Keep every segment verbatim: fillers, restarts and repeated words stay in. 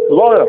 Bora.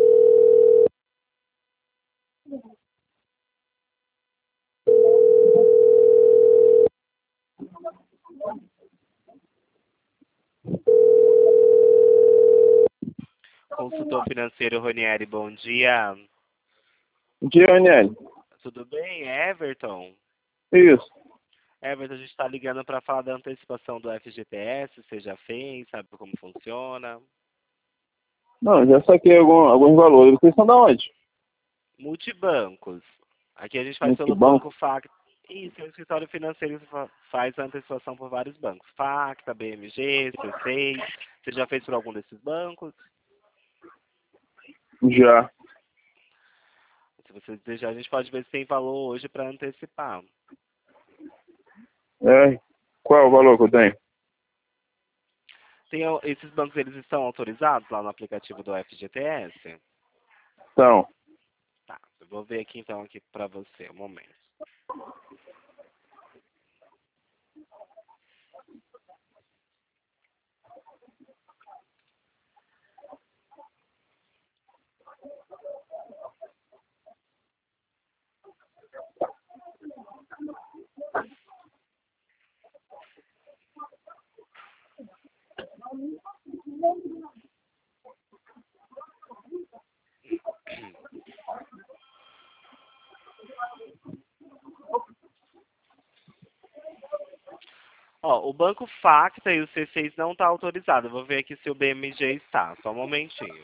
Consultor financeiro Ronieri, bom dia. Bom dia, Daniel. Tudo bem, Everton? Isso. Everton, a gente está ligando para falar da antecipação do F G T S. Você já fez? Sabe como funciona? Não, já saquei algum, alguns valores. Vocês são da onde? Multibancos. Aqui a gente faz pelo Multibanco? Banco Facta. Isso, é um escritório financeiro que fa- faz a antecipação por vários bancos. Facta, B M G, C seis. Você já fez por algum desses bancos? Já. Se você desejar, a gente pode ver se tem valor hoje para antecipar. É. Qual é o valor que eu tenho? Tem, al- esses bancos, eles estão autorizados lá no aplicativo do F G T S? Então, Tá, eu vou ver aqui então aqui para você, um momento. Ó, o Banco Facta e o C seis não está autorizado. Eu vou ver aqui se o B M G está. Só um momentinho.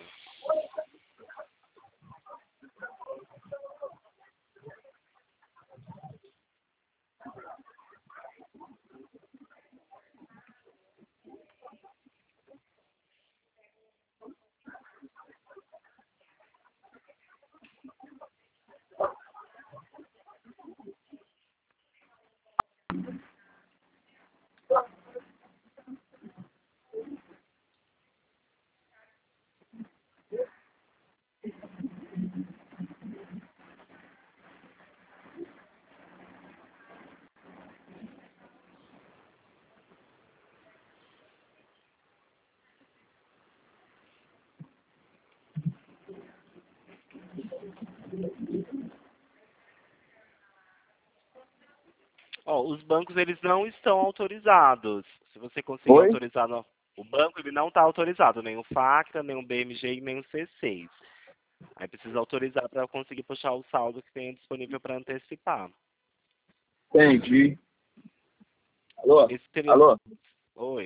Ó, os bancos, eles não estão autorizados. Se você conseguir Oi? autorizar no... o banco, ele não está autorizado. Nem o Facta, nem o B M G e nem o C seis. Aí precisa autorizar para conseguir puxar o saldo que tem disponível para antecipar. Entendi. Alô? Esse seria... Alô? Oi.